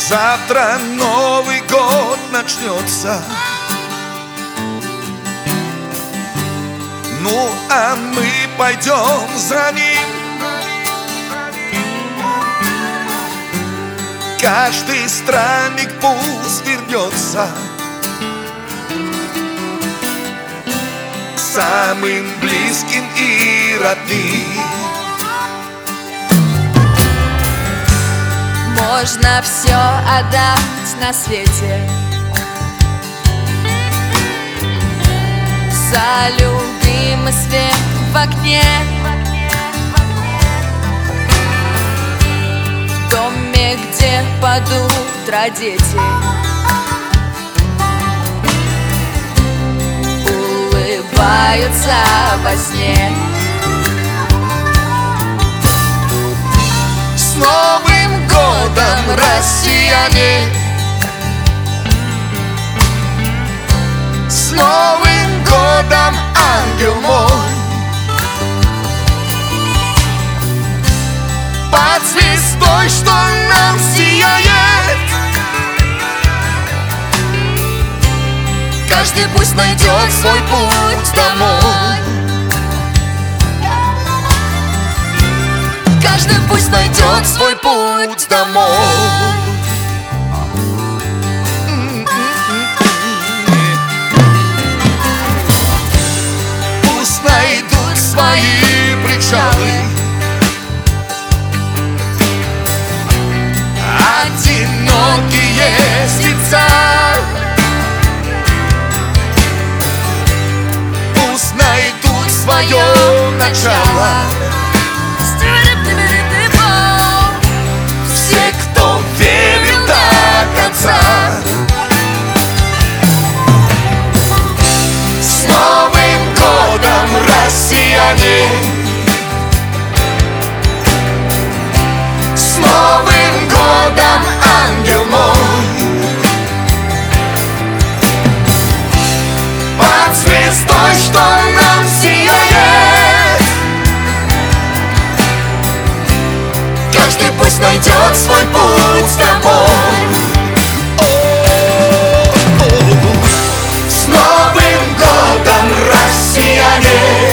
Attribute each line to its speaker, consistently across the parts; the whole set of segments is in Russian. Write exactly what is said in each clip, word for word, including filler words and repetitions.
Speaker 1: Завтра Новый год начнется. Ну, а мы пойдем за ним. Каждый странник пусть вернется самым близким и родным.
Speaker 2: Можно все отдать на свете за любимый свет в окне, в доме, где под утро дети улыбаются во сне.
Speaker 1: С Новым годом, россияне! С Новым годом, ангел мой! Под звездой, что нам сияет, каждый пусть найдет свой путь домой. Каждый пусть найдет свой путь домой. Пусть найдут свои причалы одинокие сердца. Пусть найдут свое начало все, кто верил до конца. С Новым годом, россияне! С Новым годом, ангел мой! Под звездой, что нам сияет, каждый пусть найдет свой путь домой. С Новым годом, россияне!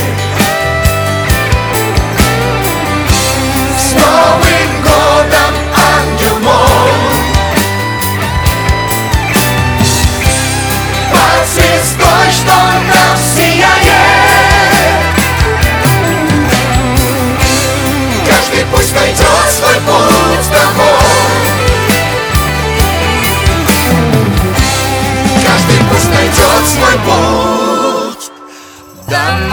Speaker 1: С Новым годом, ангел мой! Под звездой, что нам сияет, каждый пусть найдет свой путь домой. Каждый пусть найдет свой путь домой.